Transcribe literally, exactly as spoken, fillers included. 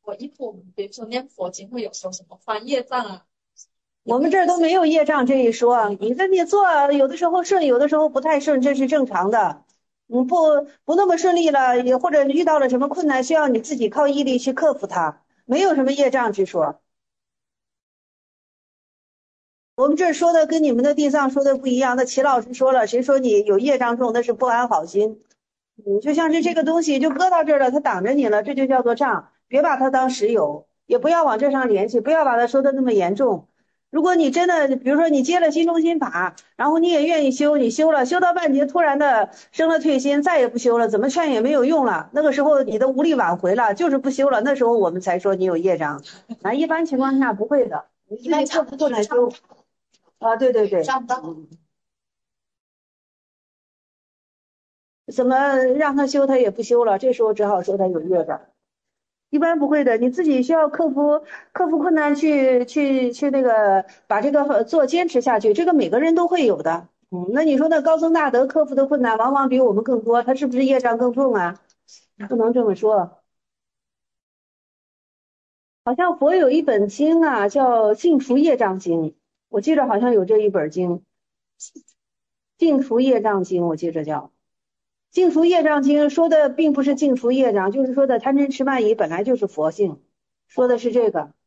我一般比如说念佛经会有说什么翻业障啊？ 我们这儿都没有业障这一说，你这你做有的时候顺，有的时候不太顺，这是正常的。你不不那么顺利了，也或者遇到了什么困难，需要你自己靠毅力去克服它，没有什么业障之说。我们这儿说的跟你们的地藏说的不一样。那齐老师说了，谁说你有业障重，那是不安好心。你就像是这个东西就搁到这儿了，它挡着你了，这就叫做障。别把它当石油，也不要往这上联系，不要把它说的那么严重。如果你真的，比如说你接了心中心法，然后你也愿意修，你修了，修到半截突然的生了退心，再也不修了，怎么劝也没有用了。那个时候你都无力挽回了，就是不修了，那时候我们才说你有业障。啊，一般情况下不会的，你自己克服过来修。啊，对对对。嗯，怎么让他修他也不修了，这时候只好说他有业障。一般不会的，你自己需要克服克服困难去去去那个把这个做坚持下去，这个每个人都会有的。嗯，那你说那高僧大德克服的困难往往比我们更多，他是不是业障更重啊？不能这么说。好像佛有一本经啊，叫《净除业障经》，我记得好像有这一本经，《净除业障经》，我记着叫。净除业障经说的并不是净除业障，就是说的贪嗔痴慢疑本来就是佛性，说的是这个。